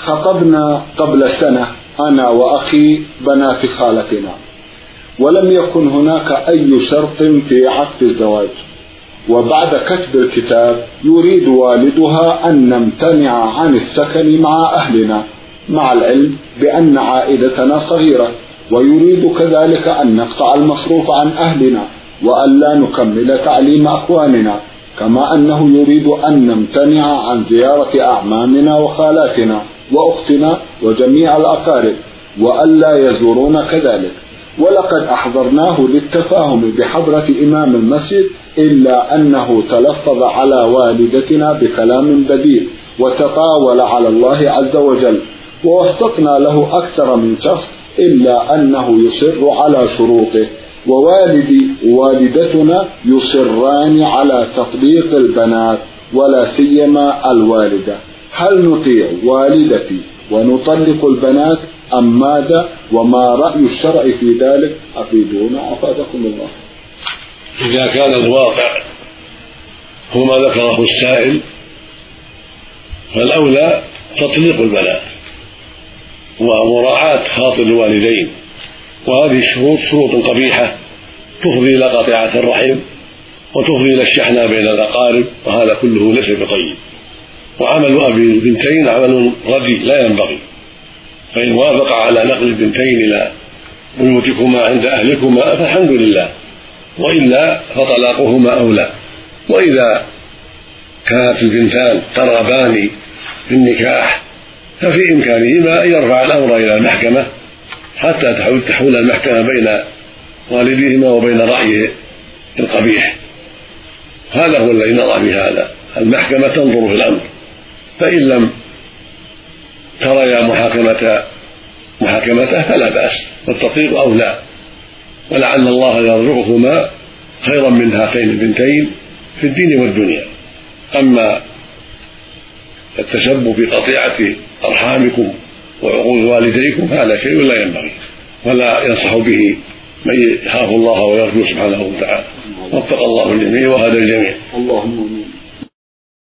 خطبنا قبل سنة أنا وأخي بنات خالتنا، ولم يكن هناك أي شرط في عقد الزواج، وبعد كتب الكتاب يريد والدها أن نمتنع عن السكن مع أهلنا، مع العلم بأن عائلتنا صغيرة، ويريد كذلك أن نقطع المصروف عن أهلنا وأن لا نكمل تعليم أخواننا، كما أنه يريد أن نمتنع عن زيارة أعمامنا وخالاتنا وأختنا وجميع الأقارب وأن لا يزورون كذلك. ولقد أحضرناه للتفاهم بحضرة إمام المسجد، إلا أنه تلفظ على والدتنا بكلام بذيء وتطاول على الله عز وجل، ووسطنا له أكثر من شخص، إلا أنه يصر على شروطه، ووالدي ووالدتنا يصران على تطليق البنات ولا سيما الوالدة. هل نطيع والدتي ونطلق البنات أم ماذا؟ وما رأي الشرع في ذلك؟ أفيدونا أفادكم الله. إذا كان الواقع هو ما ذكره السائل فالأولى تطليق البنات ومراعاة خاطر الوالدين، وهذه الشروط شروط قبيحة تفضي إلى قطيعة الرحم وتفضي إلى الشحناء بين الأقارب، وهذا كله ليس بطيب. وعمل أبي البنتين عمل ردي لا ينبغي، فإن وافق على نقل البنتين إلى بيوتكما عند أهلكما فالحمد لله، وإلا فطلاقهما أولى. وإذا كانت البنتان ترغبان في النكاح ففي إمكانهما أن يرفع الأمر إلى المحكمة حتى تحول المحكمة بين والديهما وبين رأيه القبيح. هذا هو الذي نرى بهذا، المحكمة تنظر في الأمر، فإن لم تريا محاكمته فلا بأس، والتطليق أولى، ولعل الله يرزقهما خيرا من هاتين البنتين في الدين والدنيا. أما التسبب في قطيعة أرحامكم وعقول والديكم هذا شيء لا ينبغي ولا ينصح به من يخاف الله ويرجو سبحانه وتعالى. واتقى الله الجميع وهذا الجميع. اللهم